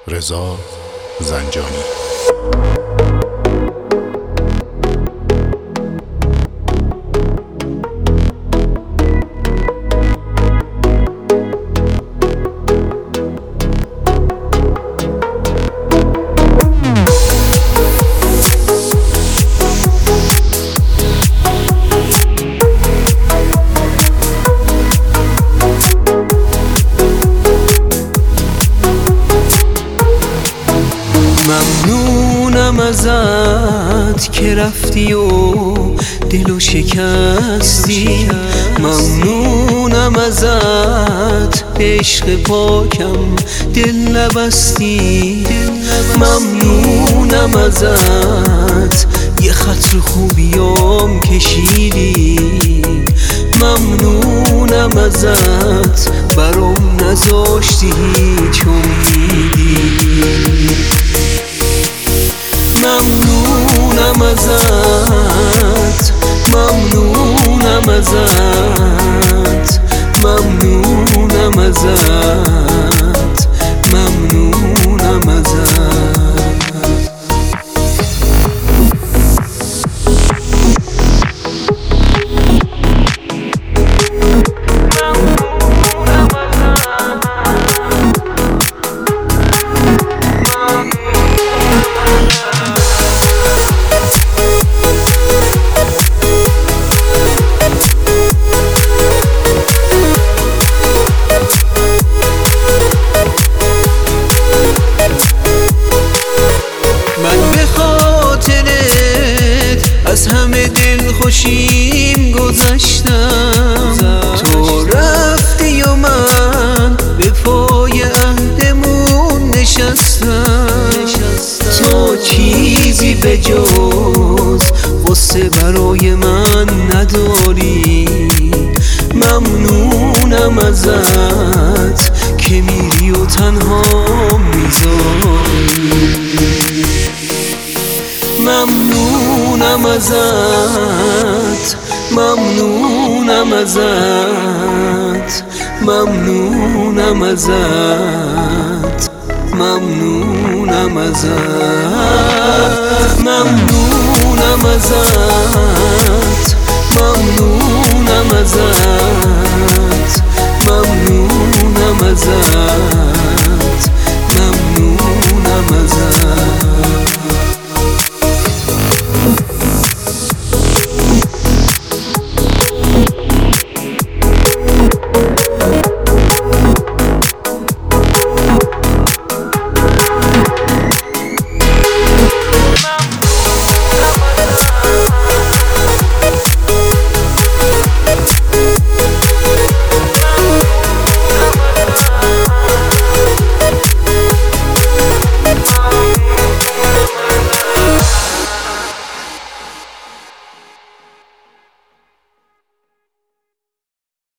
رضا زنجانی. ممنونم ازت که رفتی و دلو شکستی، ممنونم ازت به عشق پاکم دل نبستی، ممنونم ازت یه خط رو خوبیام کشیدی، ممنونم ازت برام نذاشتی هیچ امیدی، ممنونم ازت، ممنونم ازت، ممنونم ازت، ممنونم ازت. از همه دل خوشیم گذشتم، تو رفتی و من به پای عهدمون نشستم، تو چیزی به جز غصه برای من نداری، ممنونم ازت که میری و تنها میذاری، ممنونم ازت، ممنونم ازت، ممنونم ازت، ممنونم ازت، ممنونم ازت، ممنونم ازت، ممنونم ازت.